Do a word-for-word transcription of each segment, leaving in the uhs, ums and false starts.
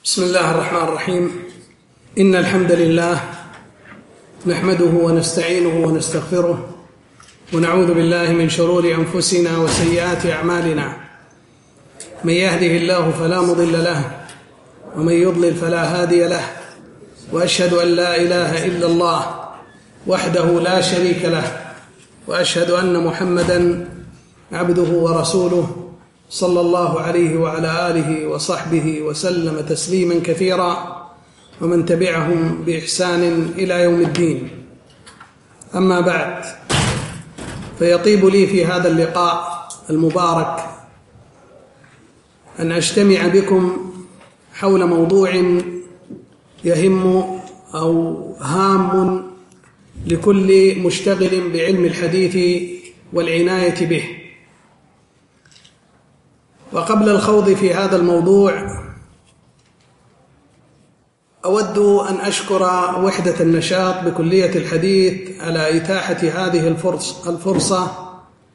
بسم الله الرحمن الرحيم. إن الحمد لله نحمده ونستعينه ونستغفره ونعوذ بالله من شرور أنفسنا وسيئات أعمالنا. من يهده الله فلا مضل له ومن يضلل فلا هادي له، وأشهد أن لا إله إلا الله وحده لا شريك له، وأشهد أن محمدًا عبده ورسوله صلى الله عليه وعلى آله وصحبه وسلم تسليما كثيرا، ومن تبعهم بإحسان إلى يوم الدين. أما بعد، فيطيب لي في هذا اللقاء المبارك أن أجتمع بكم حول موضوع يهم أو هام لكل مشتغل بعلم الحديث والعناية به. وقبل الخوض في هذا الموضوع أود أن أشكر وحدة النشاط بكلية الحديث على إتاحة هذه الفرصة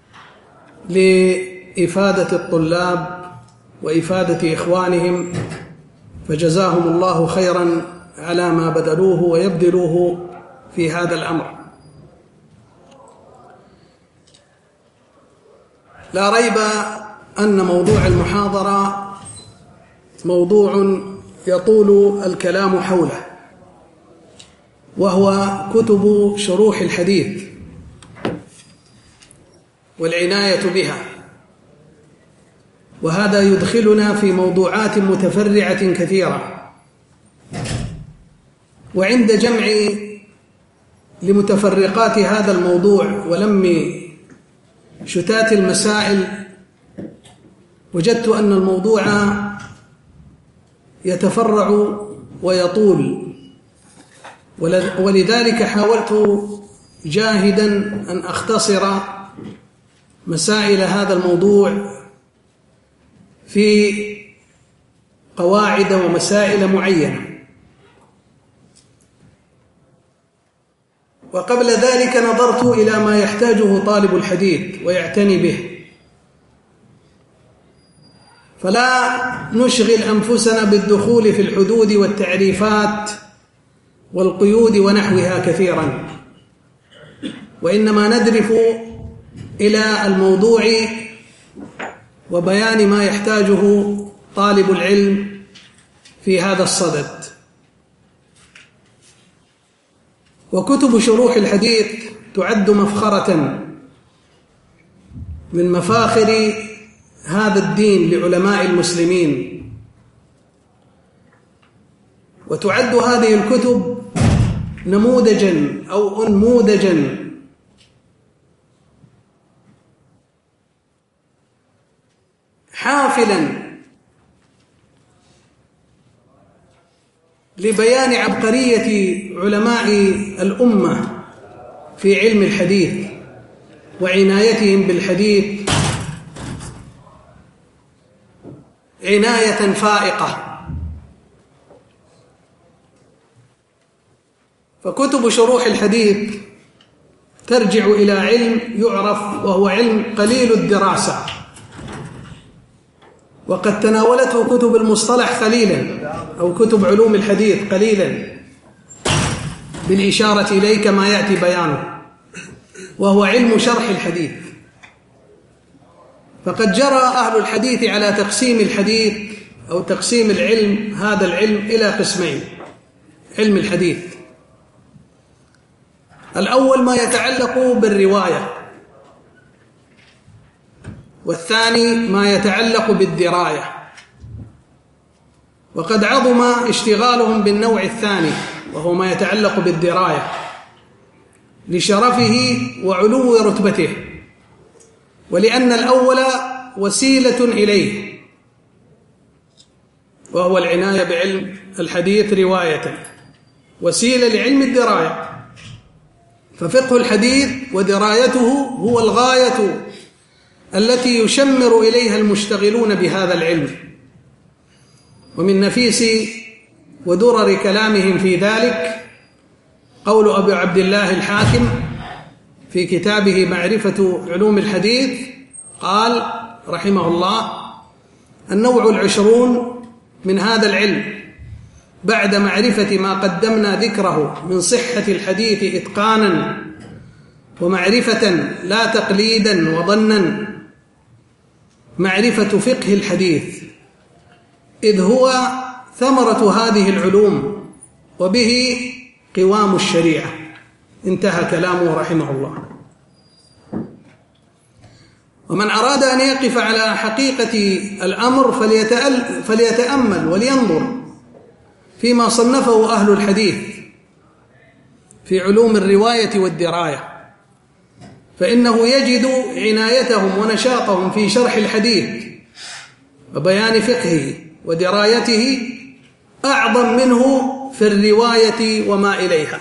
لإفادة الطلاب وإفادة إخوانهم، فجزاهم الله خيرا على ما بذلوه ويبذلوه في هذا الأمر. لا ريب أن موضوع المحاضرة موضوع يطول الكلام حوله، وهو كتب شروح الحديث والعناية بها، وهذا يدخلنا في موضوعات متفرعة كثيرة. وعند جمع لمتفرقات هذا الموضوع ولم شتات المسائل، وجدت أن الموضوع يتفرع ويطول، ولذلك حاولت جاهدا أن أختصر مسائل هذا الموضوع في قواعد ومسائل معينة. وقبل ذلك نظرت إلى ما يحتاجه طالب الحديث ويعتني به، فلا نشغل أنفسنا بالدخول في الحدود والتعريفات والقيود ونحوها كثيرا، وإنما ندرف إلى الموضوع وبيان ما يحتاجه طالب العلم في هذا الصدد. وكتب شروح الحديث تعد مفخرة من مفاخر هذا الدين لعلماء المسلمين، وتعد هذه الكتب نموذجا أو أنموذجا حافلا لبيان عبقرية علماء الأمة في علم الحديث وعنايتهم بالحديث عناية فائقة. فكتب شروح الحديث ترجع إلى علم يعرف وهو علم قليل الدراسة، وقد تناولته كتب المصطلح قليلا أو كتب علوم الحديث قليلا، بالإشارة إليه كما يأتي بيانه، وهو علم شرح الحديث. فقد جرى أهل الحديث على تقسيم الحديث أو تقسيم العلم، هذا العلم، إلى قسمين: علم الحديث الأول ما يتعلق بالرواية، والثاني ما يتعلق بالدراية. وقد عظم اشتغالهم بالنوع الثاني وهو ما يتعلق بالدراية لشرفه وعلو رتبته، ولأن الأول وسيلة إليه وهو العناية بعلم الحديث رواية، وسيلة لعلم الدراية. ففقه الحديث ودرايته هو الغاية التي يشمر إليها المشتغلون بهذا العلم. ومن نفيس ودرر كلامهم في ذلك قول أبي عبد الله الحاكم في كتابه معرفة علوم الحديث، قال رحمه الله: النوع العشرون من هذا العلم بعد معرفة ما قدمنا ذكره من صحة الحديث إتقانا ومعرفة لا تقليدا وظنا، معرفة فقه الحديث، إذ هو ثمرة هذه العلوم وبه قوام الشريعة. انتهى كلامه رحمه الله. ومن أراد أن يقف على حقيقة الأمر فليتأمل ولينظر فيما صنفه أهل الحديث في علوم الرواية والدراية، فإنه يجد عنايتهم ونشاطهم في شرح الحديث وبيان فقهه ودرايته أعظم منه في الرواية وما إليها.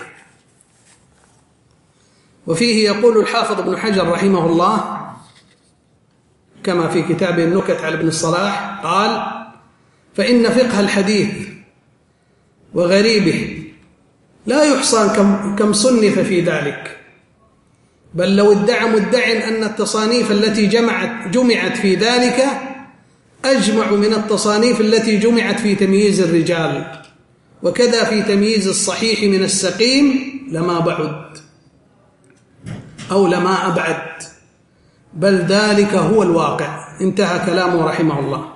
وفيه يقول الحافظ ابن حجر رحمه الله كما في كتابه النكت على ابن الصلاح قال: فإن فقه الحديث وغريبه لا يحصى كم, كم صنف في ذلك، بل لو ادعى مدع أن التصانيف التي جمعت, جمعت في ذلك أجمع من التصانيف التي جمعت في تمييز الرجال، وكذا في تمييز الصحيح من السقيم لما بعد أو لما أبعد، بل ذلك هو الواقع. انتهى كلامه رحمه الله.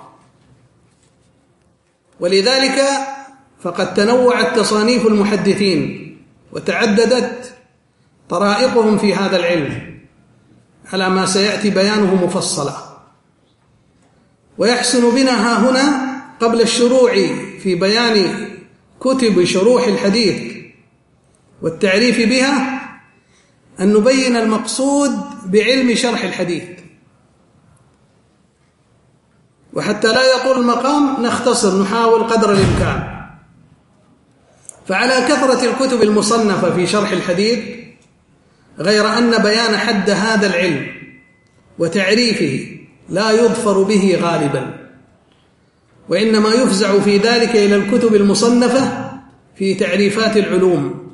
ولذلك فقد تنوعت تصانيف المحدثين وتعددت طرائقهم في هذا العلم على ما سيأتي بيانه مفصلا. ويحسن بنا ها هنا قبل الشروع في بيان كتب شروح الحديث والتعريف بها أن نبين المقصود بعلم شرح الحديث، وحتى لا يطول المقام نختصر نحاول قدر الإمكان. فعلى كثرة الكتب المصنفة في شرح الحديث، غير أن بيان حد هذا العلم وتعريفه لا يظفر به غالبا، وإنما يفزع في ذلك إلى الكتب المصنفة في تعريفات العلوم.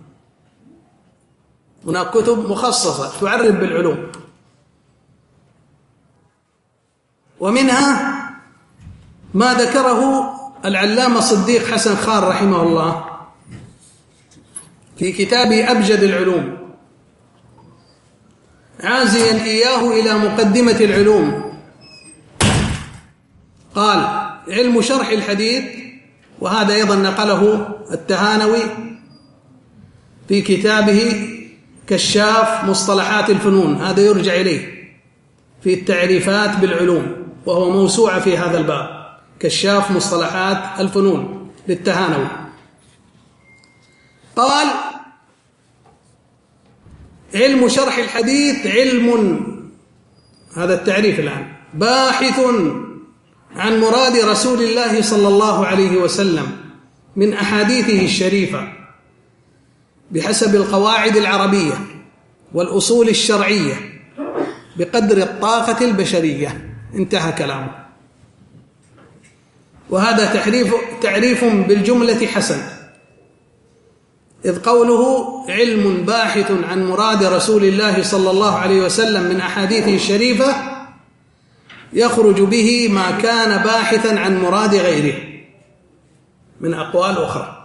هناك كتب مخصصة تعرف بالعلوم، ومنها ما ذكره العلامة صديق حسن خان رحمه الله في كتاب أبجد العلوم، عازيا إياه إلى مقدمة العلوم. قال: علم شرح الحديث، وهذا أيضا نقله التهانوي في كتابه كشاف مصطلحات الفنون، هذا يرجع إليه في التعريفات بالعلوم، وهو موسوعة في هذا الباب، كشاف مصطلحات الفنون للتهانوي. قال: علم شرح الحديث علم، هذا التعريف الآن، باحث عن مراد رسول الله صلى الله عليه وسلم من أحاديثه الشريفة بحسب القواعد العربية والأصول الشرعية بقدر الطاقة البشرية. انتهى كلامه. وهذا تعريف, تعريف بالجملة حسن، إذ قوله علم باحث عن مراد رسول الله صلى الله عليه وسلم من أحاديثه الشريفة يخرج به ما كان باحثا عن مراد غيره من أقوال أخرى.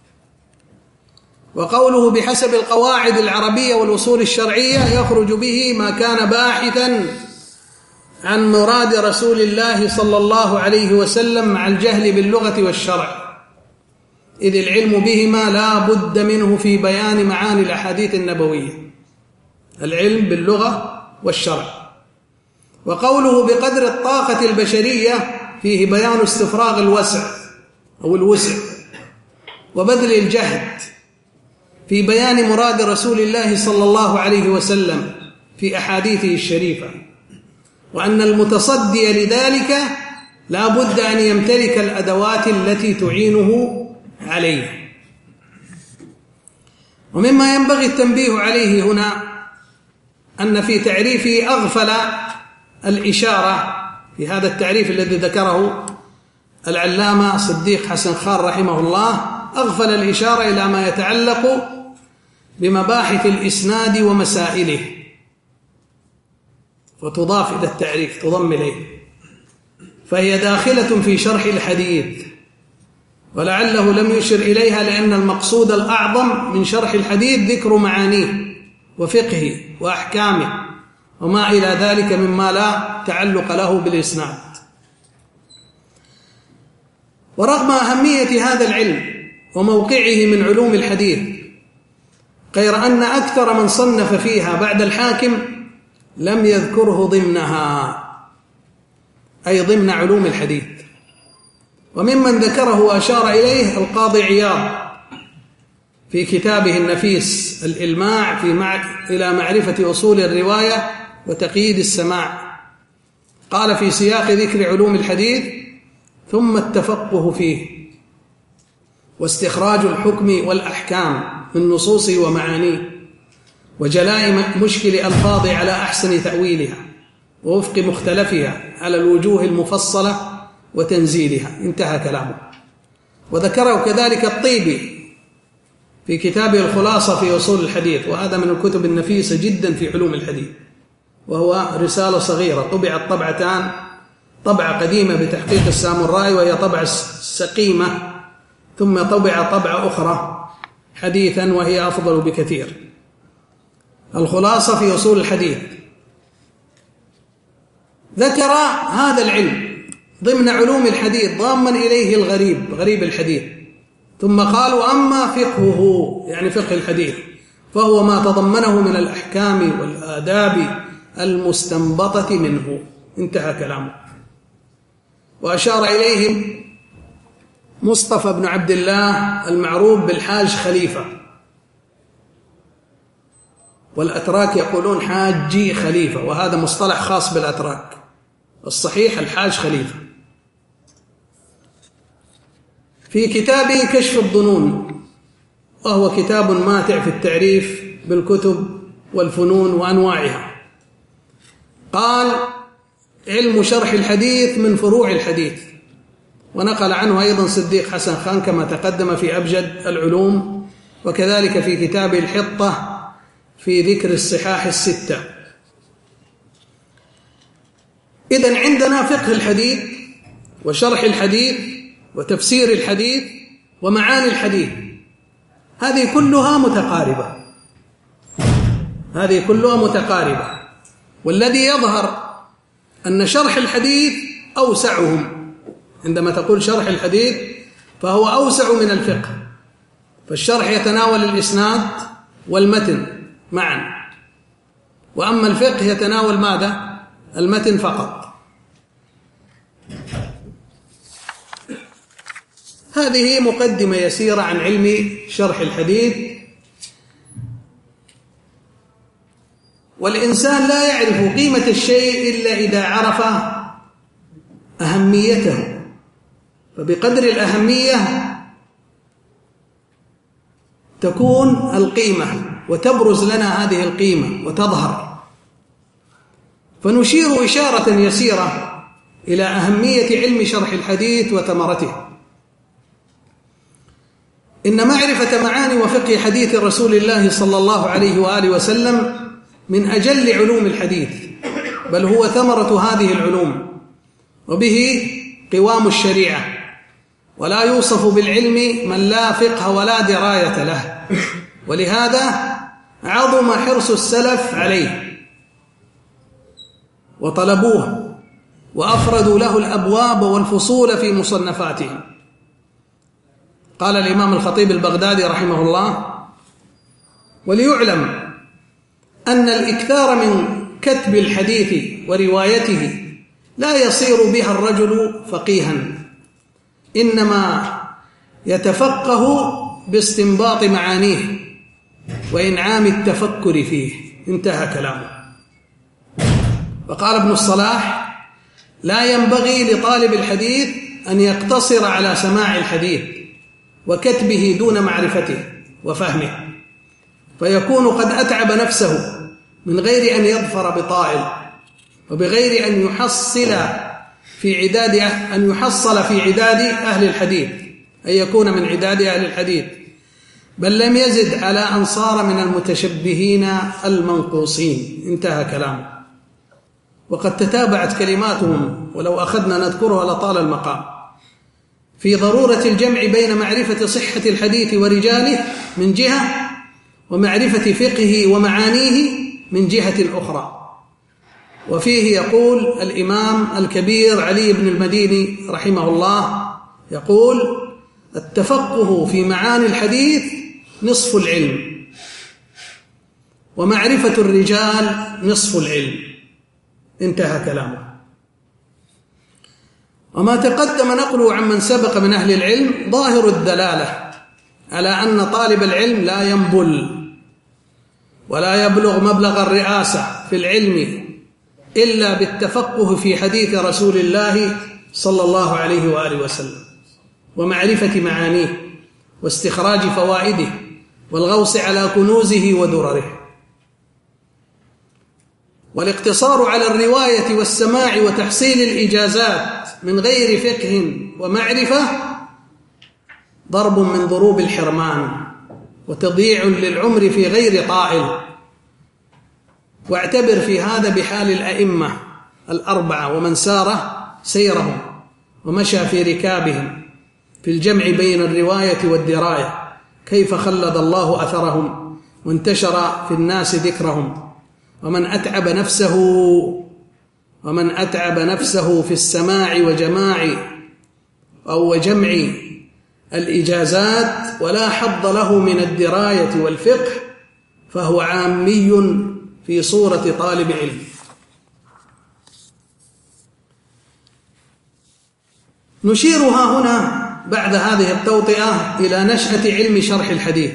وقوله بحسب القواعد العربية والأصول الشرعية يخرج به ما كان باحثا عن مراد رسول الله صلى الله عليه وسلم مع الجهل باللغة والشرع، إذ العلم بهما لا بد منه في بيان معاني الأحاديث النبوية، العلم باللغة والشرع. وقوله بقدر الطاقة البشرية فيه بيان استفراغ الوسع أو الوسع وبذل الجهد في بيان مراد رسول الله صلى الله عليه وسلم في أحاديثه الشريفة، وأن المتصدي لذلك لا بد أن يمتلك الأدوات التي تعينه عليه. ومما ينبغي التنبيه عليه هنا أن في تعريفه أغفل الإشارة في هذا التعريف الذي ذكره العلامة صديق حسن خان رحمه الله، أغفل الإشارة إلى ما يتعلق بمباحث الإسناد ومسائله، وتضاف إلى التعريف، تضم إليه، فهي داخلة في شرح الحديث ولعله لم يشر إليها لأن المقصود الأعظم من شرح الحديث ذكر معانيه وفقهه وأحكامه وما إلى ذلك مما لا تعلق له بالإسناد. ورغم أهمية هذا العلم وموقعه من علوم الحديث، غير أن أكثر من صنف فيها بعد الحاكم لم يذكره ضمنها، أي ضمن علوم الحديث. وممن ذكره وأشار إليه القاضي عياض في كتابه النفيس الإلماع في مع... إلى معرفة أصول الرواية وتقييد السماع. قال في سياق ذكر علوم الحديث: ثم التفقه فيه واستخراج الحكم والأحكام من نصوصه ومعانيه، وجلاء مشكل ألفاظه على أحسن تأويلها ووفق مختلفها على الوجوه المفصلة وتنزيلها. انتهى كلامه. وذكره كذلك الطيبي في كتابه الخلاصة في أصول الحديث، وهذا من الكتب النفيسة جدا في علوم الحديث، وهو رسالة صغيرة طبعت طبعتان، طبعة قديمة بتحقيق السامرائي وهي طبعة سقيمة، ثم طبع طبعة أخرى حديثا وهي أفضل بكثير. الخلاصة في أصول الحديث ذكر هذا العلم ضمن علوم الحديث ضاما إليه الغريب، غريب الحديث، ثم قالوا: أما فقهه، يعني فقه الحديث، فهو ما تضمنه من الأحكام والآداب المستنبطة منه. انتهى كلامه. وأشار إليهم مصطفى بن عبد الله المعروف بالحاج خليفة، والأتراك يقولون حاجي خليفة، وهذا مصطلح خاص بالأتراك، الصحيح الحاج خليفة. في كتابه كشف الظنون، وهو كتاب ماتع في التعريف بالكتب والفنون وأنواعها، قال: علم شرح الحديث من فروع الحديث. ونقل عنه أيضا صديق حسن خان كما تقدم في أبجد العلوم، وكذلك في كتابه الحطة في ذكر الصحاح الستة. إذن عندنا فقه الحديث وشرح الحديث وتفسير الحديث ومعاني الحديث، هذه كلها متقاربة، هذه كلها متقاربة. والذي يظهر أن شرح الحديث أوسعهم. عندما تقول شرح الحديث فهو أوسع من الفقه، فالشرح يتناول الإسناد والمتن معا، وأما الفقه يتناول ماذا؟ المتن فقط. هذه مقدمة يسيرة عن علم شرح الحديث. والإنسان لا يعرف قيمة الشيء إلا إذا عرف أهميته، فبقدر الأهمية تكون القيمة وتبرز لنا هذه القيمة وتظهر. فنشير إشارة يسيرة إلى أهمية علم شرح الحديث وثمرته. إن معرفة معاني وفقه حديث رسول الله صلى الله عليه وآله وسلم من أجل علوم الحديث، بل هو ثمرة هذه العلوم، وبه قوام الشريعة، ولا يوصف بالعلم من لا فقه ولا دراية له. ولهذا عظم حرص السلف عليه وطلبوه وأفردوا له الأبواب والفصول في مصنفاتهم. قال الإمام الخطيب البغدادي رحمه الله: وليعلم أن الإكثار من كتب الحديث وروايته لا يصير بها الرجل فقيها، إنما يتفقه باستنباط معانيه وإنعام التفكر فيه. انتهى كلامه. وقال ابن الصلاح: لا ينبغي لطالب الحديث أن يقتصر على سماع الحديث وكتبه دون معرفته وفهمه، فيكون قد أتعب نفسه من غير أن يظفر بطائل، وبغير أن يحصل في عداد أن يحصل في عداد أهل الحديث، أن يكون من عداد أهل الحديث، بل لم يزد على أن صار من المتشبهين المنقوصين. انتهى كلامه. وقد تتابعت كلماتهم، ولو أخذنا نذكرها لطال المقام. في ضرورة الجمع بين معرفة صحة الحديث ورجاله من جهة، ومعرفة فقهه ومعانيه من جهة أخرى. وفيه يقول الإمام الكبير علي بن المديني رحمه الله، يقول: التفقه في معاني الحديث نصف العلم، ومعرفة الرجال نصف العلم. انتهى كلامه. وما تقدم نقله عمن سبق من أهل العلم ظاهر الدلالة على أن طالب العلم لا ينبل ولا يبلغ مبلغ الرئاسة في العلم إلا بالتفقه في حديث رسول الله صلى الله عليه وآله وسلم، ومعرفة معانيه، واستخراج فوائده، والغوص على كنوزه ودرره. والاقتصار على الرواية والسماع وتحصيل الإجازات من غير فقه ومعرفة ضرب من ضروب الحرمان، وتضييع للعمر في غير طائل. واعتبر في هذا بحال الأئمة الأربعة ومن سار سيرهم ومشى في ركابهم في الجمع بين الرواية والدراية، كيف خلد الله أثرهم وانتشر في الناس ذكرهم. ومن أتعب نفسه ومن أتعب نفسه في السماع وجماع أو جمع الإجازات ولا حظ له من الدراية والفقه فهو عامي في صورة طالب علم. نشيرها هنا بعد هذه التوطئة إلى نشأة علم شرح الحديث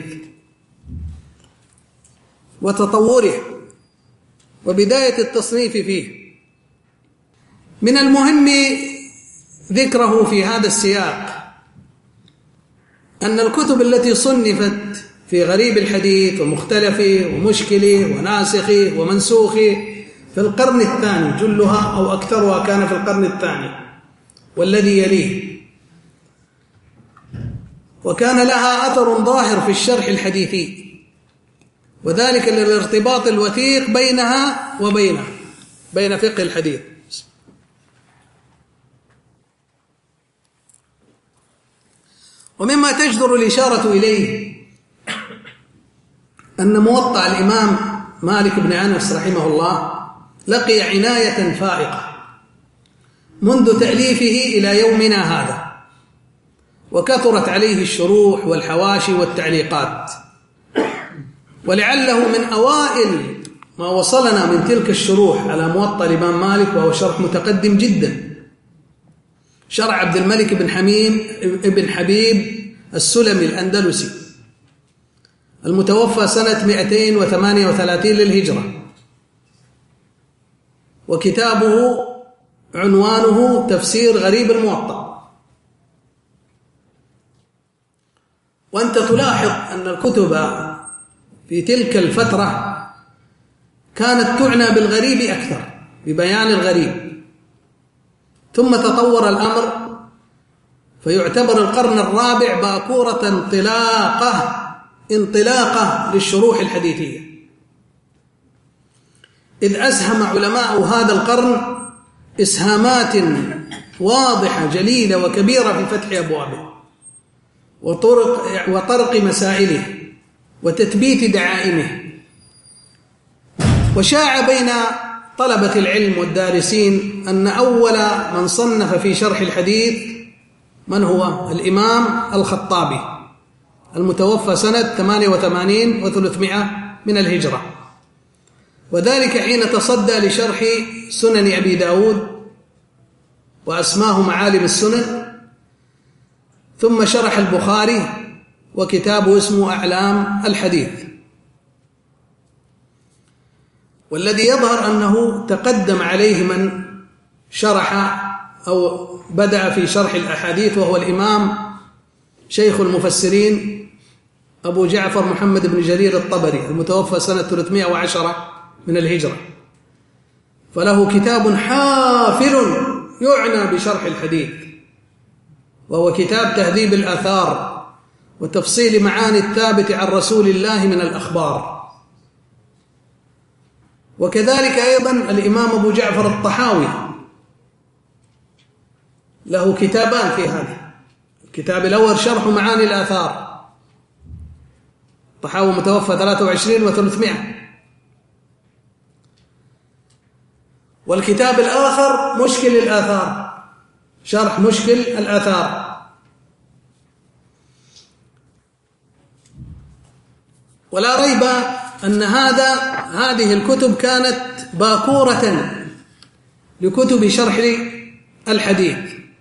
وتطوره وبداية التصنيف فيه. من المهم ذكره في هذا السياق أن الكتب التي صنفت في غريب الحديث ومختلفه ومشكله وناسخه ومنسوخه في القرن الثاني جلها أو أكثرها كان في القرن الثاني والذي يليه، وكان لها أثر ظاهر في الشرح الحديثي، وذلك للارتباط الوثيق بينها وبينه بين فقه الحديث. ومما تجدر الإشارة إليه أن موطأ الإمام مالك بن أنس رحمه الله لقي عناية فائقة منذ تأليفه إلى يومنا هذا، وكثرت عليه الشروح والحواشي والتعليقات. ولعله من أوائل ما وصلنا من تلك الشروح على موطأ الإمام مالك، وهو شرح متقدم جدا، شرح عبد الملك بن حميم ابن حبيب السلمي الأندلسي المتوفى سنة مئتين وثمانية وثلاثين للهجرة، وكتابه عنوانه تفسير غريب الموطأ. وأنت تلاحظ أن الكتب في تلك الفترة كانت تعنى بالغريب أكثر، ببيان الغريب، ثم تطور الأمر فيعتبر القرن الرابع باكورة انطلاقة انطلاقة للشروح الحديثية، إذ أسهم علماء هذا القرن إسهامات واضحة جليلة وكبيرة في فتح أبوابه وطرق, وطرق مسائله وتثبيت دعائمه. وشاع بين طلبة العلم والدارسين أن أول من صنف في شرح الحديث من هو؟ الإمام الخطابي المتوفى سنة ثمانية وثمانين وثلاثمائة من الهجرة، وذلك حين تصدى لشرح سنن أبي داود وأسماه معالم السنن، ثم شرح البخاري وكتابه اسمه أعلام الحديث. والذي يظهر أنه تقدم عليه من شرح أو بدأ في شرح الأحاديث، وهو الإمام شيخ المفسرين أبو جعفر محمد بن جرير الطبري المتوفى سنة ثلاثمائة وعشرة من الهجرة، فله كتاب حافل يعنى بشرح الحديث، وهو كتاب تهذيب الآثار وتفصيل معاني الثابت عن رسول الله من الأخبار. وكذلك أيضا الإمام أبو جعفر الطحاوي له كتابان في هذا، الكتاب الأول شرح معاني الآثار، طحاوي متوفى ثلاثة وعشرين وثلاثمائة. والكتاب الآخر مشكل الآثار، شرح مشكل الآثار. ولا ريب أن هذا هذه الكتب كانت باكورة لكتب شرح الحديث.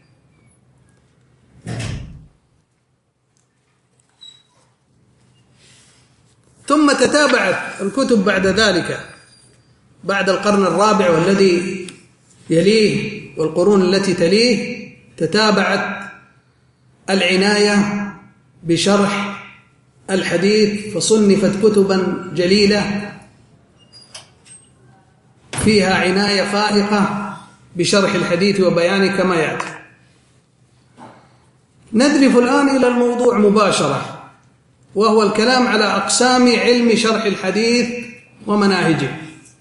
ثم تتابعت الكتب بعد ذلك، بعد القرن الرابع والذي يليه والقرون التي تليه، تتابعت العناية بشرح الحديث، فصنفت كتبا جليلة فيها عناية فائقة بشرح الحديث وبيانه كما يأتي. ندرف الآن إلى الموضوع مباشرة، وهو الكلام على أقسام علم شرح الحديث ومناهجه.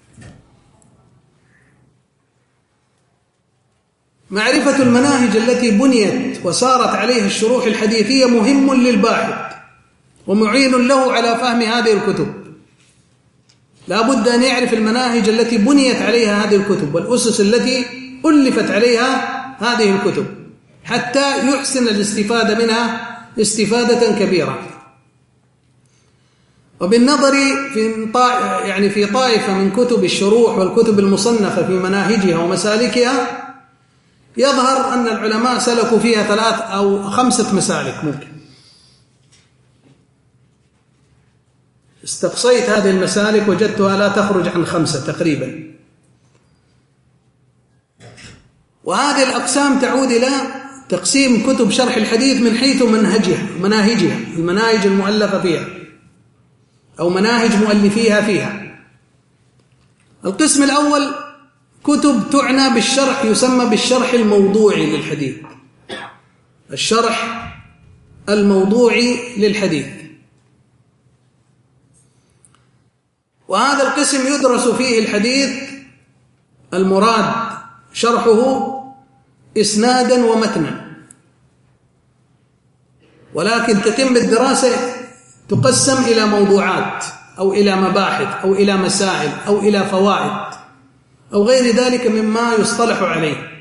معرفة المناهج التي بنيت وسارت عليها الشروح الحديثية مهم للباحث ومعين له على فهم هذه الكتب. لا بد أن يعرف المناهج التي بنيت عليها هذه الكتب والأسس التي ألفت عليها هذه الكتب حتى يحسن الاستفادة منها استفادة كبيرة. وبالنظر في يعني في طائفة من كتب الشروح والكتب المصنفة في مناهجها ومسالكها، يظهر أن العلماء سلكوا فيها ثلاث أو خمسة مسالك. ممكن استقصيت هذه المسالك وجدتها لا تخرج عن خمسة تقريبا. وهذه الأقسام تعود إلى تقسيم كتب شرح الحديث من حيث منهجها مناهجها المناهج المؤلفة فيها أو مناهج مؤلفيها فيها. القسم الأول كتب تعنى بالشرح، يسمى بالشرح الموضوعي للحديث، الشرح الموضوعي للحديث. وهذا القسم يدرس فيه الحديث المراد شرحه إسنادا ومتنا، ولكن تتم الدراسة تقسم إلى موضوعات أو إلى مباحث أو إلى مسائل أو إلى فوائد أو غير ذلك مما يصطلح عليه،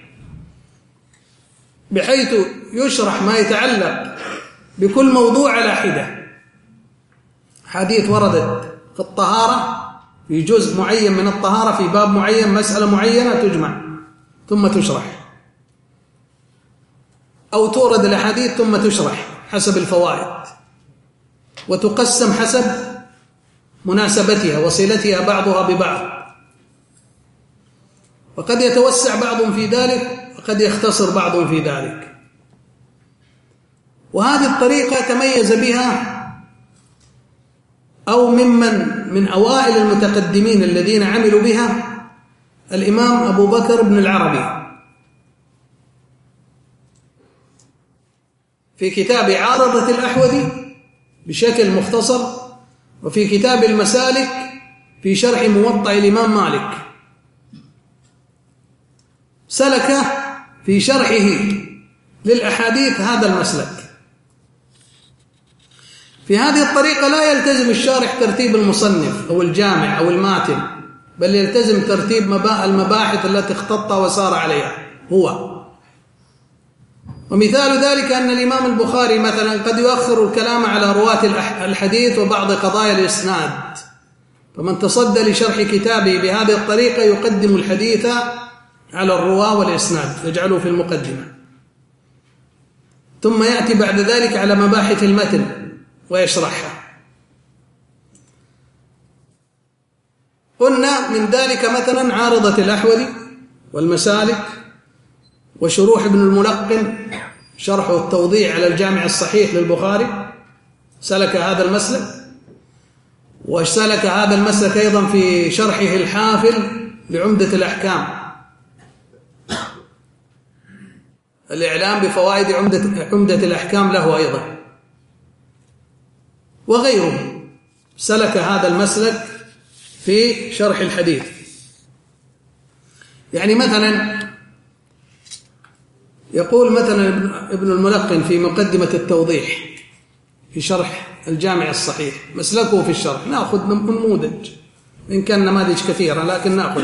بحيث يشرح ما يتعلق بكل موضوع على حدة. حديث وردت في الطهارة في جزء معين من الطهارة في باب معين مسألة معينة تجمع ثم تشرح، أو تورد الأحاديث ثم تشرح حسب الفوائد، وتقسم حسب مناسبتها وصلتها بعضها ببعض، وقد يتوسع بعض في ذلك وقد يختصر بعض في ذلك. وهذه الطريقة تميز بها أو ممن من أوائل المتقدمين الذين عملوا بها الإمام أبو بكر بن العربي في كتاب عارضة الأحوذي بشكل مختصر، وفي كتاب المسالك في شرح موطأ الإمام مالك. سلك في شرحه للأحاديث هذا المسلك. في هذه الطريقة لا يلتزم الشارح ترتيب المصنف أو الجامع أو الماتن، بل يلتزم ترتيب المباحث التي اختط وسار عليها هو. ومثال ذلك أن الإمام البخاري مثلا قد يؤخر الكلام على رواة الحديث وبعض قضايا الإسناد، فمن تصدى لشرح كتابه بهذه الطريقة يقدم الحديث على الرواة والإسناد، يجعله في المقدمة، ثم يأتي بعد ذلك على مباحث المتن ويشرحها. قلنا من ذلك مثلا عارضة الأحوذي والمسالك وشروح ابن الملقن شرحه التوضيح على الجامع الصحيح للبخاري، سلك هذا المسلك. وسلك هذا المسلك أيضا في شرحه الحافل لعمدة الأحكام، الإعلام بفوائد عمدة, عمدة الأحكام له أيضا، وغيره سلك هذا المسلك في شرح الحديث. يعني مثلا يقول مثلا ابن الملقن في مقدمة التوضيح في شرح الجامع الصحيح مسلكه في الشرح، نأخذ نموذج إن كان نماذج كثيرة لكن نأخذ.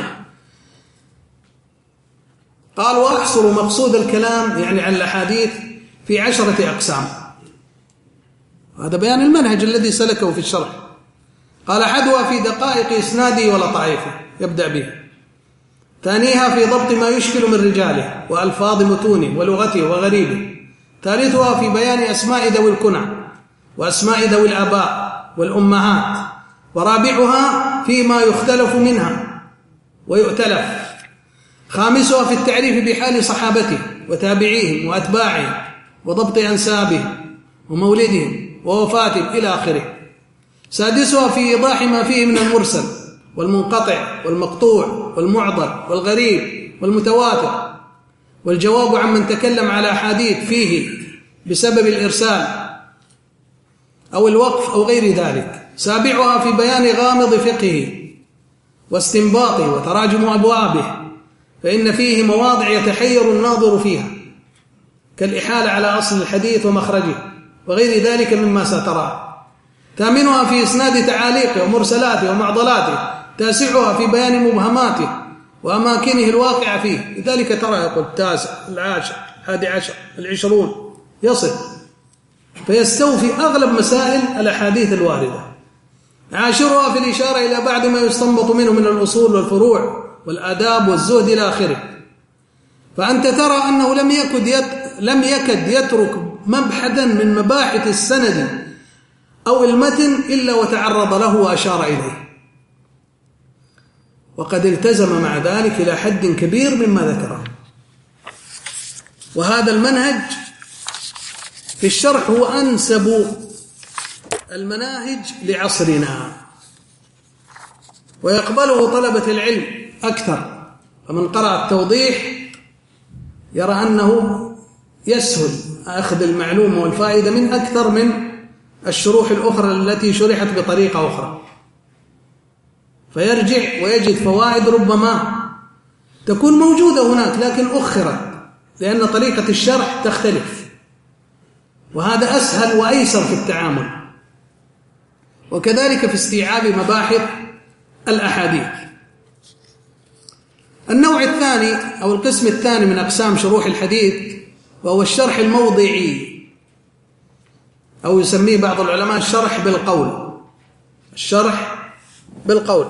قال: وأحصر مقصود الكلام يعني عن الأحاديث في عشرة أقسام. هذا بيان المنهج الذي سلكه في الشرح. قال: أحدها في دقائق إسناده ولطائفه، يبدأ بها. ثانيها في ضبط ما يشكل من رجاله وألفاظ متونه ولغته وغريبه. ثالثها في بيان أسماء ذوي الكنى وأسماء ذوي الآباء والأمهات. ورابعها فيما يختلف منها ويؤتلف. خامسها في التعريف بحال صحابته وتابعيهم وأتباعهم وضبط أنسابهم ومولدهم ووفاتهم إلى آخره. سادسها في إيضاح ما فيه من المرسل والمنقطع والمقطوع والمعضل والغريب والمتواتر، والجواب عن من تكلم على أحاديث فيه بسبب الإرسال أو الوقف أو غير ذلك. سابعها في بيان غامض فقهه واستنباطه وتراجم أبوابه، فإن فيه مواضع يتحير الناظر فيها كالإحالة على أصل الحديث ومخرجه وغير ذلك مما ستراه. ثامنها في إسناد تعاليقه ومرسلاته ومعضلاته. تاسعها في بيان مبهماته وأماكنه الواقعة فيه. لذلك ترى يقول التاسع العاشر الحادي عشر العشرون يصل، فيستوفي أغلب مسائل الأحاديث الواردة. عاشرها في الإشارة إلى بعض ما يستنبط منه من الأصول والفروع والآداب والزهد إلى آخره. فأنت ترى أنه لم يكد يت... لم يكد يترك مبحثا من مباحث السند أو المتن إلا وتعرض له وأشار إليه، وقد التزم مع ذلك إلى حد كبير مما ذكره. وهذا المنهج في الشرح هو أنسب المناهج لعصرنا، ويقبله طلبة العلم أكثر. فمن قرأ التوضيح يرى أنه يسهل أخذ المعلومة والفائدة من أكثر من الشروح الأخرى التي شرحت بطريقة أخرى، فيرجع ويجد فوائد ربما تكون موجودة هناك لكن أخرت لأن طريقة الشرح تختلف، وهذا أسهل وأيسر في التعامل. وكذلك في استيعاب مباحث الأحاديث. النوع الثاني أو القسم الثاني من أقسام شروح الحديث وهو الشرح الموضعي، أو يسميه بعض العلماء الشرح بالقول. الشرح بالقول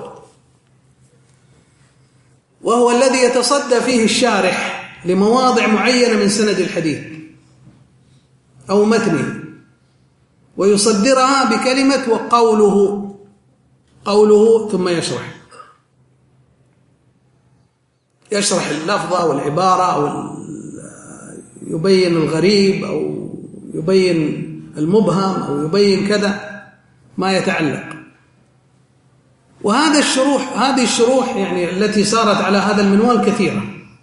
وهو الذي يتصدى فيه الشارح لمواضع معينة من سند الحديث أو متنه ويصدرها بكلمة وقوله قوله ثم يشرح يشرح اللفظة والعبارة أو يبين الغريب أو يبين المبهم أو يبين كذا ما يتعلق. وهذا الشروح هذه الشروح يعني التي صارت على هذا المنوال كثيرة،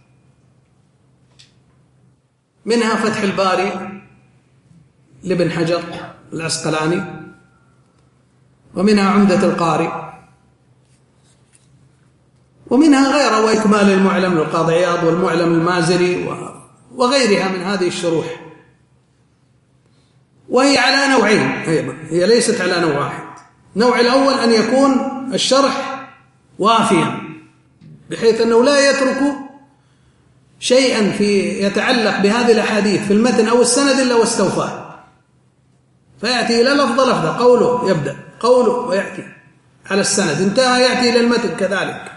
منها فتح الباري لابن حجر العسقلاني، ومنها عمدة القاري، ومنها غيره وإكمال المعلم للقاضي عياض والمعلم المازري وغيرها من هذه الشروح. وهي على نوعين أيضا، هي ليست على نوع واحد. النوع الأول أن يكون الشرح وافيا بحيث أنه لا يترك شيئا في يتعلق بهذه الأحاديث في المتن أو السند إلا واستوفاه، فيأتي إلى لفظ لفظة قوله يبدأ قوله ويأتي على السند، انتهى يأتي إلى المتن كذلك،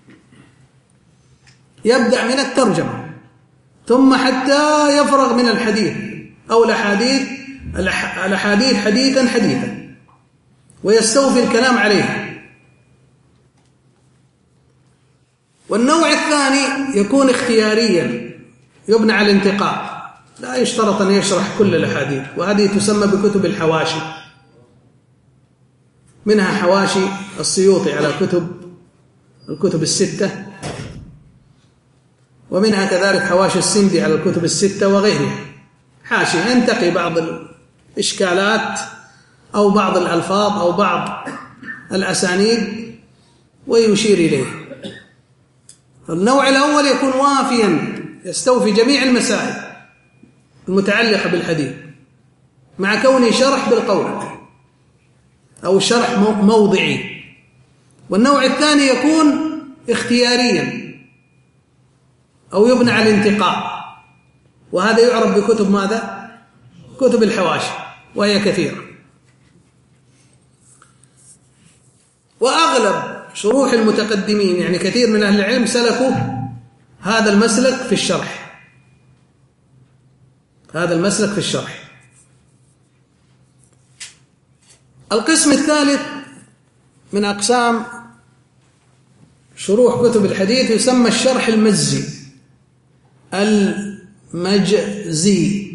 يبدأ من الترجمة ثم حتى يفرغ من الحديث أو الأحاديث الأحاديث حديثا حديثا ويستوفي الكلام عليه. والنوع الثاني يكون اختياريا يبنى على الانتقاء، لا يشترط أن يشرح كل الأحاديث، وهذه تسمى بكتب الحواشي، منها حواشي السيوطي على كتب الكتب الستة، ومنها كذلك حواشي السندي على الكتب الستة وغيرها، حاشي ينتقي بعض الإشكالات أو بعض الألفاظ أو بعض الأسانيد ويشير إليه. فالنوع الأول يكون وافيا يستوفي جميع المسائل المتعلقة بالحديث مع كونه شرح بالقول أو شرح موضعي. والنوع الثاني يكون اختياريا أو يبنى على الانتقاء، وهذا يعرف بكتب ماذا؟ كتب الحواشي، وهي كثيرة. وأغلب شروح المتقدمين يعني كثير من أهل العلم سلكوا هذا المسلك في الشرح، هذا المسلك في الشرح. القسم الثالث من أقسام شروح كتب الحديث يسمى الشرح المجزي المجزي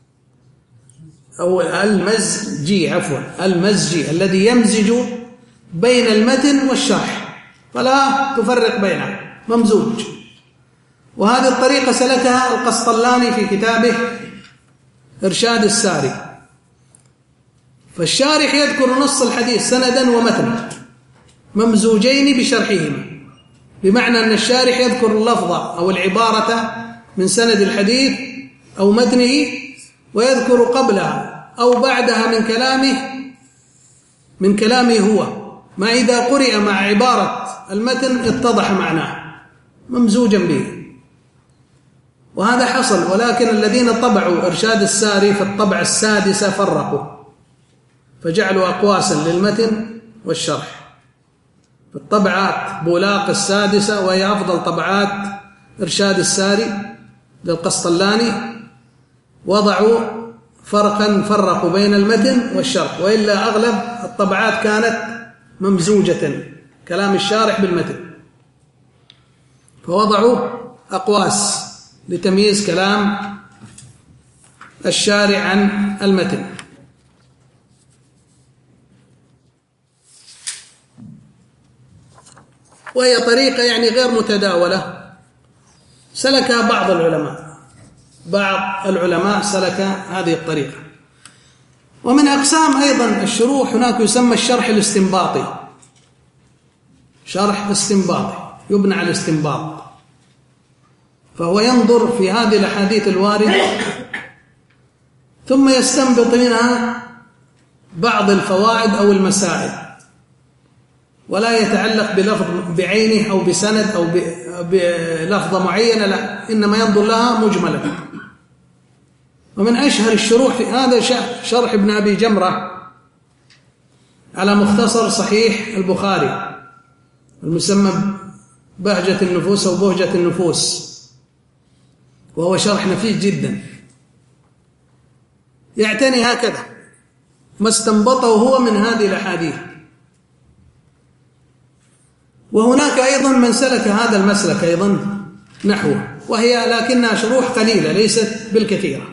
أو المزجي عفوا المزجي الذي يمزج بين المتن والشرح فلا تفرق بينه، ممزوج. وهذه الطريقة سلكها القسطلاني في كتابه إرشاد الساري. فالشارح يذكر نص الحديث سندا ومتنا ممزوجين بشرحهما، بمعنى أن الشارح يذكر اللفظ أو العبارة من سند الحديث أو متنه، ويذكر قبلها أو بعدها من كلامه من كلامه هو، ما إذا قرئ مع عبارة المتن اتضح معناه ممزوجا به. وهذا حصل، ولكن الذين طبعوا إرشاد الساري في الطبعة السادسة فرقوا فجعلوا أقواسا للمتن والشرح. في الطبعات بولاق السادسة وهي أفضل طبعات إرشاد الساري للقسطلاني وضعوا فرقا فرقوا بين المتن والشرح، وإلا أغلب الطبعات كانت ممزوجة كلام الشارح بالمتن، فوضعوا أقواس لتمييز كلام الشارع عن المتن. وهي طريقة يعني غير متداولة سلكها بعض العلماء، بعض العلماء سلك هذه الطريقة. ومن أقسام أيضا الشروح هناك يسمى الشرح الاستنباطي، شرح استنباطي يبنى على الاستنباط، فهو ينظر في هذه الأحاديث الواردة ثم يستنبط منها بعض الفوائد أو المسائل، ولا يتعلق بلفظ بعينه أو بسند أو بلفظة معينة، لا، إنما ينظر لها مجملا. ومن أشهر الشروح في هذا شرح ابن أبي جمرة على مختصر صحيح البخاري المسمى بهجة النفوس أو بهجة النفوس، وهو شرح نفيس جدا يعتني هكذا ما استنبطه هو من هذه الأحاديث. وهناك أيضا من سلك هذا المسلك أيضا نحوه، وهي لكنها شروح قليلة ليست بالكثيرة.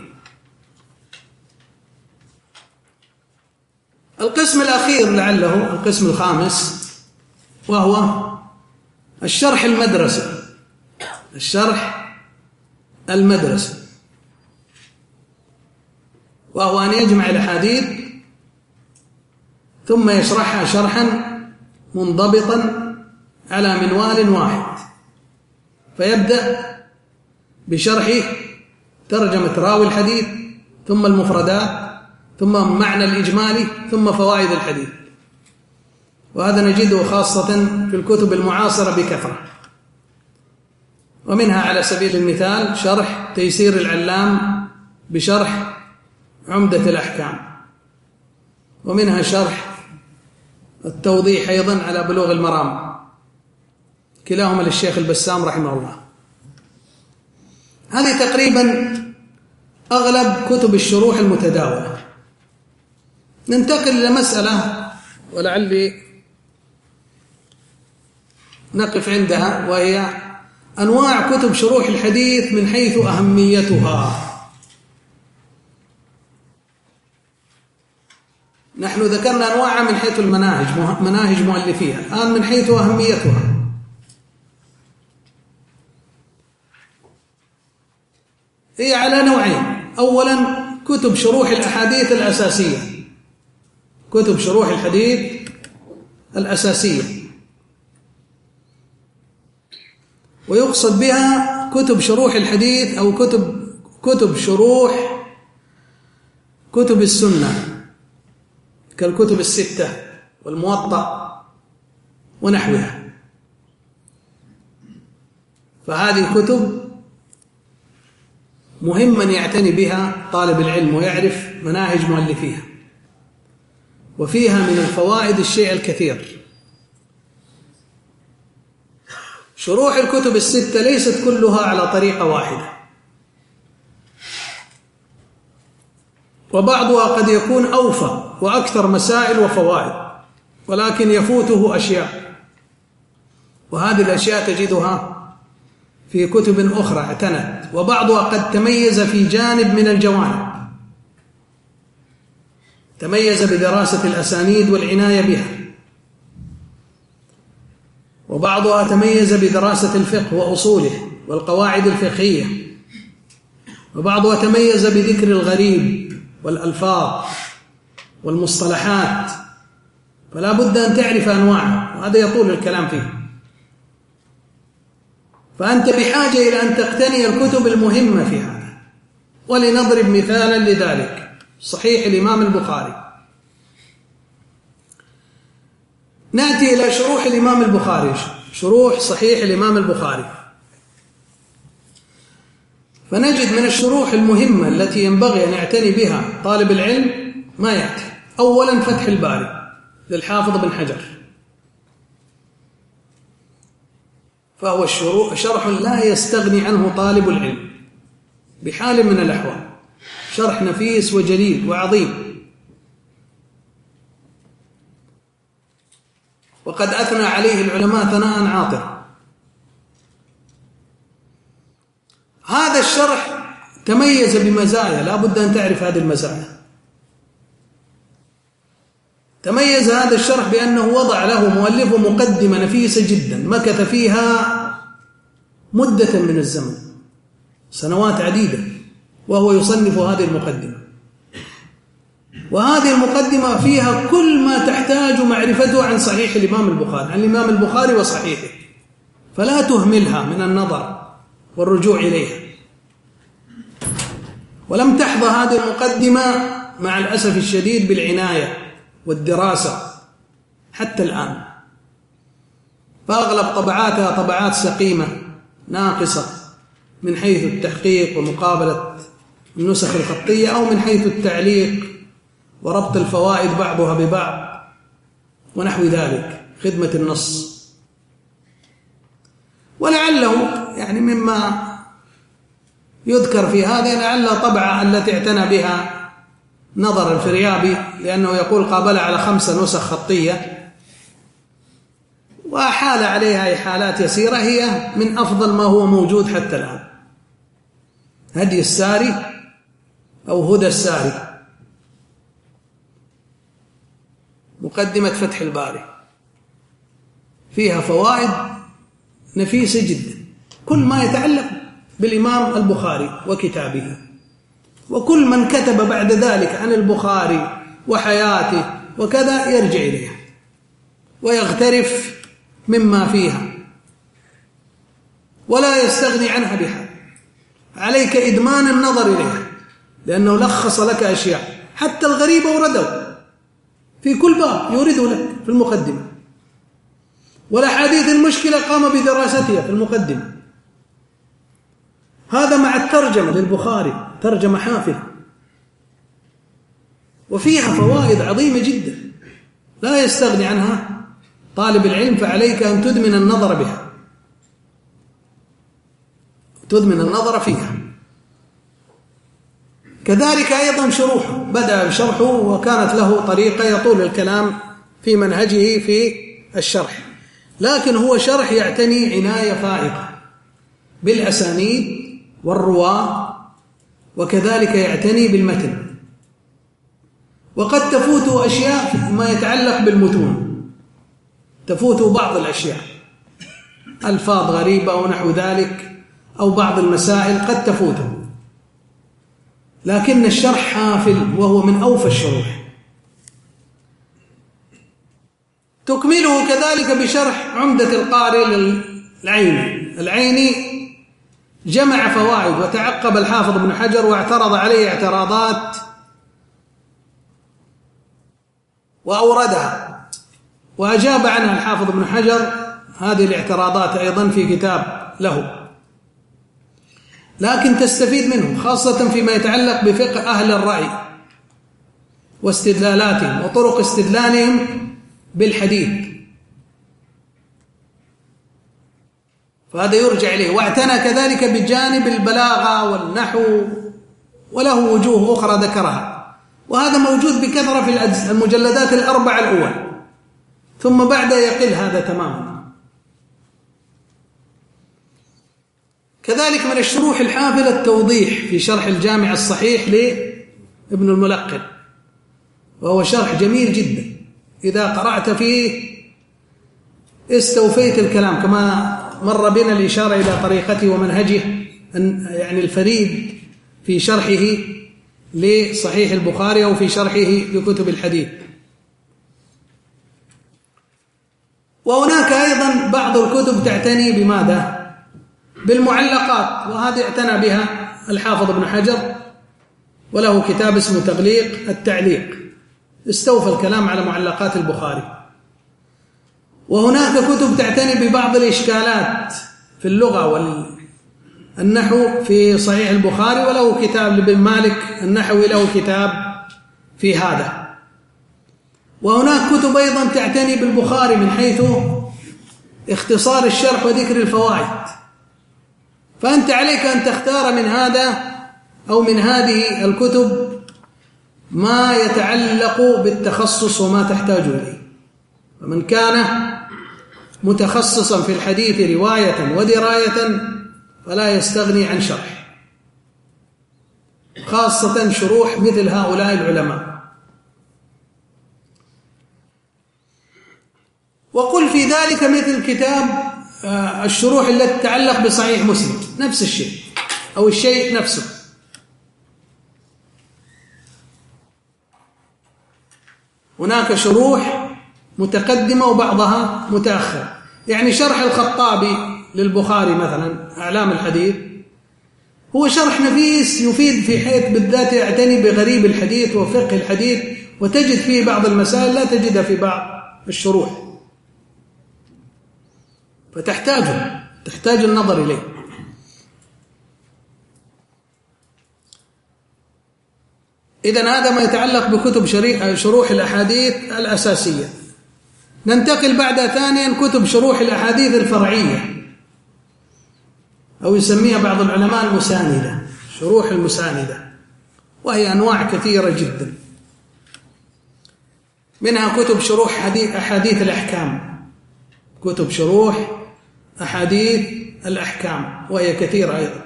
القسم الأخير لعله القسم الخامس وهو الشرح المدرسي، الشرح المدرسي وهو أن يجمع الأحاديث ثم يشرحها شرحا منضبطا على منوال واحد، فيبدأ بشرح ترجمة راوي الحديث ثم المفردات ثم معنى الإجمالي ثم فوائد الحديث. وهذا نجده خاصة في الكتب المعاصرة بكثرة، ومنها على سبيل المثال شرح تيسير العلام بشرح عمدة الأحكام، ومنها شرح التوضيح أيضا على بلوغ المرام، كلاهما للشيخ البسام رحمه الله. هذه تقريبا أغلب كتب الشروح المتداولة. ننتقل إلى مسألة ولعلي نقف عندها، وهي أنواع كتب شروح الحديث من حيث أهميتها. نحن ذكرنا أنواع من حيث المناهج، مناهج مؤلفيها، الآن من حيث أهميتها. هي على نوعين: أولا كتب شروح الأحاديث الأساسية، كتب شروح الحديث الأساسية، ويقصد بها كتب شروح الحديث أو كتب كتب شروح كتب السنة كالكتب الستة والموطأ ونحوها، فهذه الكتب مهم أن يعتني بها طالب العلم ويعرف مناهج مؤلفيها، وفيها من الفوائد الشيء الكثير. شروح الكتب الستة ليست كلها على طريقة واحدة، وبعضها قد يكون أوفى وأكثر مسائل وفوائد، ولكن يفوته أشياء، وهذه الأشياء تجدها في كتب أخرى اعتنت، وبعضها قد تميز في جانب من الجوانب، تميز بدراسة الأسانيد والعناية بها، وبعضها تميز بدراسة الفقه وأصوله والقواعد الفقهية، وبعضها تميز بذكر الغريب والألفاظ والمصطلحات، فلا بد أن تعرف أنواعها، وهذا يطول الكلام فيه. فأنت بحاجة إلى أن تقتني الكتب المهمة في هذا. ولنضرب مثالا لذلك: صحيح الإمام البخاري. نأتي إلى شروح الإمام البخاري، شروح صحيح الإمام البخاري، فنجد من الشروح المهمة التي ينبغي أن يعتني بها طالب العلم ما يأتي. أولا فتح الباري للحافظ بن حجر، فهو شرح لا يستغني عنه طالب العلم بحال من الأحوال، شرح نفيس وجليل وعظيم، وقد أثنى عليه العلماء ثناء عاطرا. هذا الشرح تميز بمزايا، لا بد أن تعرف هذه المزايا. تميز هذا الشرح بأنه وضع له مؤلفه مقدمة نفيسة جدا، مكث فيها مدة من الزمن، سنوات عديدة، وهو يصنف هذه المقدمة، وهذه المقدمة فيها كل ما تحتاج معرفته عن صحيح الإمام البخاري، عن الإمام البخاري وصحيحه، فلا تهملها من النظر والرجوع إليها. ولم تحظى هذه المقدمة مع الأسف الشديد بالعناية والدراسة حتى الآن، فأغلب طبعاتها طبعات سقيمة ناقصة من حيث التحقيق ومقابلة النسخ الخطية، أو من حيث التعليق وربط الفوائد بعضها ببعض ونحو ذلك، خدمة النص. ولعله يعني مما يذكر في هذه لعل طبعة التي اعتنى بها نظر الفريابي، لأنه يقول قابل على خمسة نسخ خطية وحال عليها إحالات يسيرة، هي من أفضل ما هو موجود حتى الآن: هدي الساري أو هدى الساري، مقدمة فتح الباري، فيها فوائد نفيسة جدا، كل ما يتعلق بالإمام البخاري وكتابه، وكل من كتب بعد ذلك عن البخاري وحياته وكذا يرجع إليها ويغترف مما فيها ولا يستغني عنها بحال. عليك إدمان النظر إليها، لأنه لخص لك أشياء، حتى الغريب وردوا في كل باب يورده لك في المقدمة، والأحاديث المشكلة قام بدراستها في المقدمة. هذا مع الترجمة للبخاري، ترجمة حافلة وفيها فوائد عظيمة جدا لا يستغني عنها طالب العلم، فعليك أن تدمن النظر بها، تدمن النظر فيها. كذلك أيضا شروحه، بدأ بشرحه وكانت له طريقة يطول الكلام في منهجه في الشرح، لكن هو شرح يعتني عناية فائقة بالأسانيد والرواة، وكذلك يعتني بالمتن، وقد تفوته أشياء ما يتعلق بالمتون، تفوته بعض الأشياء، ألفاظ غريبة أو نحو ذلك، أو بعض المسائل قد تفوته، لكن الشرح حافل وهو من أوفى الشروح. تكمله كذلك بشرح عمدة القارئ للعيني. العيني جمع فوائد وتعقب الحافظ ابن حجر واعترض عليه اعتراضات وأوردها، وأجاب عنها الحافظ ابن حجر هذه الاعتراضات أيضا في كتاب له، لكن تستفيد منه خاصة فيما يتعلق بفقه أهل الرأي واستدلالاتهم وطرق استدلالهم بالحديث، فهذا يرجع إليه. واعتنى كذلك بجانب البلاغة والنحو، وله وجوه أخرى ذكرها، وهذا موجود بكثرة في المجلدات الأربع الأول، ثم بعد يقل هذا تماما. كذلك من الشروح الحافلة التوضيح في شرح الجامع الصحيح لابن الملقن، وهو شرح جميل جدا، إذا قرأت فيه استوفيت الكلام، كما مر بنا الإشارة إلى طريقته ومنهجه يعني الفريد في شرحه لصحيح البخاري أو في شرحه لكتب الحديث. وهناك أيضا بعض الكتب تعتني بماذا؟ بالمعلقات، وهذه اعتنى بها الحافظ ابن حجر، وله كتاب اسمه تغليق التعليق، استوفى الكلام على معلقات البخاري. وهناك كتب تعتني ببعض الإشكالات في اللغة والنحو في صحيح البخاري، وله كتاب لابن مالك النحوي، له كتاب في هذا. وهناك كتب أيضا تعتني بالبخاري من حيث اختصار الشرح وذكر الفوائد، فأنت عليك أن تختار من هذا أو من هذه الكتب ما يتعلق بالتخصص وما تحتاج إليه. فمن كان متخصصا في الحديث رواية ودراية فلا يستغني عن شرح، خاصة شروح مثل هؤلاء العلماء. وقل في ذلك مثل كتاب الشروح التي تتعلق بصحيح مسلم، نفس الشيء أو الشيء نفسه. هناك شروح متقدمة وبعضها متأخر، يعني شرح الخطابي للبخاري مثلا أعلام الحديث هو شرح نفيس يفيد، في حيث بالذات يعتني بغريب الحديث وفقه الحديث، وتجد فيه بعض المسائل لا تجدها في بعض الشروح، فتحتاجه تحتاج النظر إليه. إذن هذا ما يتعلق بكتب شروح الأحاديث الأساسية. ننتقل بعد ثانيا كتب شروح الأحاديث الفرعية، أو يسميها بعض العلماء المساندة، شروح المساندة، وهي أنواع كثيرة جدا. منها كتب شروح أحاديث الأحكام، كتب شروح أحاديث الأحكام وهي كثيرة أيضا.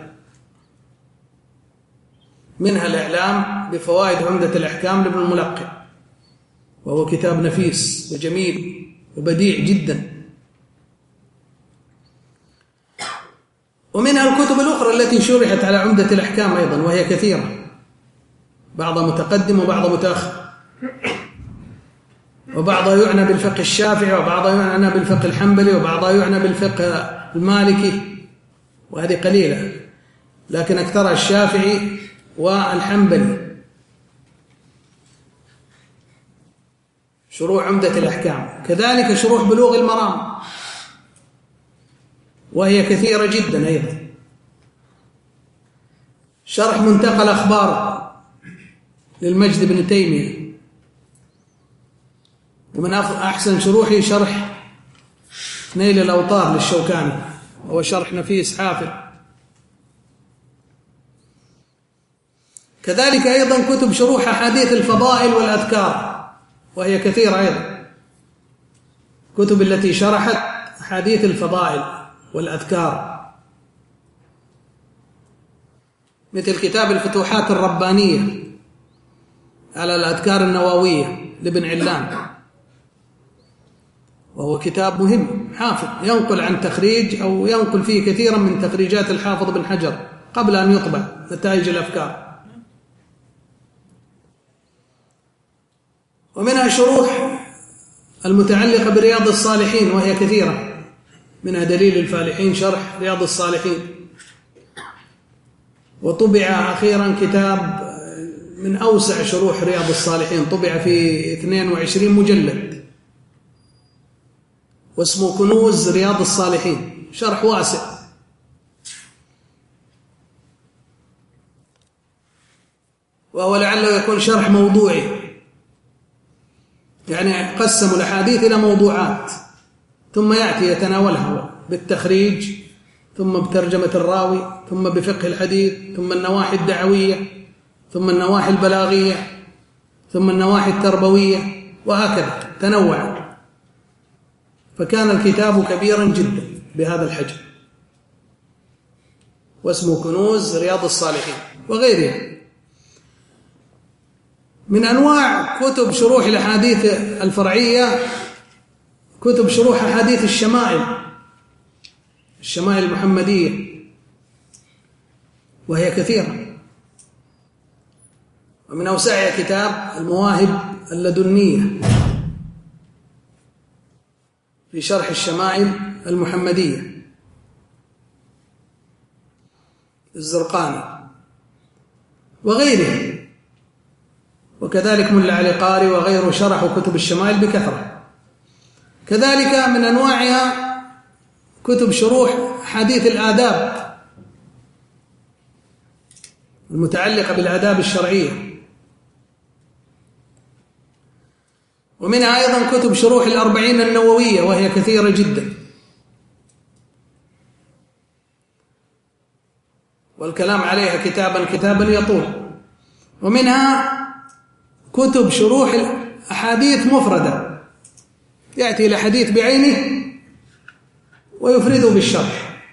منها الإعلام بفوائد عمدة الأحكام لابن الملقن، وهو كتاب نفيس وجميل وبديع جدا. ومنها الكتب الأخرى التي شرحت على عمدة الأحكام أيضا وهي كثيرة، بعضها متقدم وبعضها متأخر، وبعضها يعنى بالفقه الشافعي، وبعضها يعنى بالفقه الحنبلي، وبعضها يعنى بالفقه المالكي، وهذه قليلة، لكن أكثرها الشافعي والحنبلي. شروح عمدة الأحكام، كذلك شروح بلوغ المرام وهي كثيرة جدا أيضا. شرح منتقى الأخبار للمجد بن تيمية، ومن أحسن شروحه شرح نيل الأوطار للشوكاني، وهو شرح نفيس حافل. كذلك أيضا كتب شروح أحاديث الفضائل والأذكار وهي كثيرة أيضا، كتب التي شرحت أحاديث الفضائل والأذكار، مثل كتاب الفتوحات الربانية على الأذكار النووية لابن علان، وهو كتاب مهم حافظ، ينقل عن تخريج أو ينقل فيه كثيرا من تخريجات الحافظ بن حجر قبل أن يطبع نتائج الأفكار. ومنها شروح المتعلقة برياض الصالحين وهي كثيرة، منها دليل الفالحين شرح رياض الصالحين. وطبع أخيرا كتاب من أوسع شروح رياض الصالحين، طبع في اثنين وعشرين مجلد، واسمه كنوز رياض الصالحين، شرح واسع. وهو لعله يكون شرح موضوعي، يعني قسموا الأحاديث إلى موضوعات، ثم يأتي يتناولها بالتخريج، ثم بترجمة الراوي، ثم بفقه الحديث، ثم النواحي الدعوية، ثم النواحي البلاغية، ثم النواحي التربوية، وهكذا تنوع. فكان الكتاب كبيرا جدا بهذا الحجم، واسمه كنوز رياض الصالحين. وغيرها من أنواع كتب شروح الأحاديث الفرعية كتب شروح أحاديث الشمائل، الشمائل المحمدية، وهي كثيرة. ومن أوسعها كتاب المواهب اللدنية في شرح الشمائل المحمدية الزرقاني وغيره. وكذلك ملا علي قاري وغيره شرحوا كتب الشمائل بكثرة. كذلك من أنواعها كتب شروح حديث الآداب المتعلقة بالآداب الشرعية، ومنها أيضا كتب شروح الأربعين النووية، وهي كثيرة جدا، والكلام عليها كتابا كتابا يطول. ومنها كتب شروح الأحاديث مفردة، يأتي الحديث بعينه ويفرده بالشرح،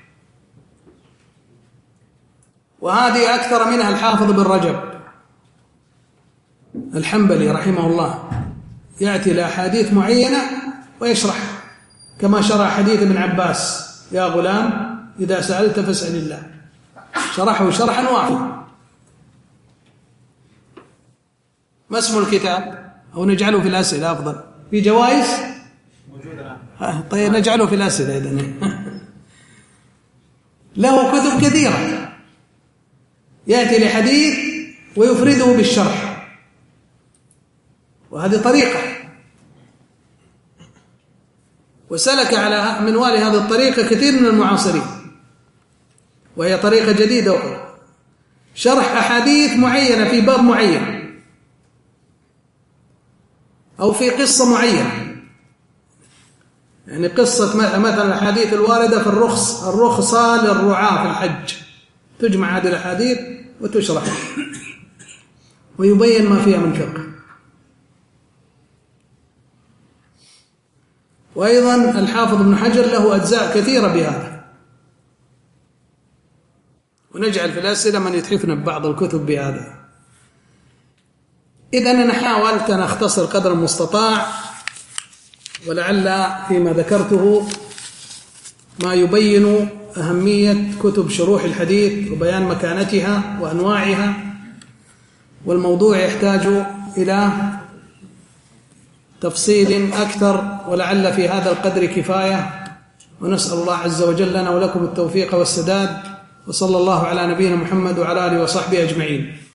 وهذه أكثر منها الحافظ بن رجب الحنبلي رحمه الله، يأتي لأحاديث معينة ويشرح، كما شرح حديث ابن عباس يا غلام إذا سألت فاسأل الله، شرحه شرحا وافيا. ما اسم الكتاب؟ أو نجعله في الأسئلة أفضل، في جوائز موجودة. طيب نجعله في الأسئلة إذن. له كتب كثيرة، يأتي لحديث ويفرده بالشرح، وهذه طريقة، وسلك على منوال هذه الطريقة كثير من المعاصرين، وهي طريقة جديدة أخرى، شرح أحاديث معينة في باب معين أو في قصة معينة. يعني قصة مثلا الحديث الواردة في الرخص الرخصة للرعاة في الحج، تجمع هذه الأحاديث وتشرح ويبين ما فيها من فقه. وأيضا الحافظ ابن حجر له أجزاء كثيرة بهذا، ونجعل في الأسئلة من يتحفنا ببعض الكتب بهذا. إذن أنا حاولت أن أختصر قدر المستطاع، ولعل فيما ذكرته ما يبين أهمية كتب شروح الحديث وبيان مكانتها وأنواعها، والموضوع يحتاج إلى تفصيل أكثر، ولعل في هذا القدر كفاية. ونسأل الله عز وجل لنا ولكم التوفيق والسداد، وصلى الله على نبينا محمد وعلى آله وصحبه أجمعين.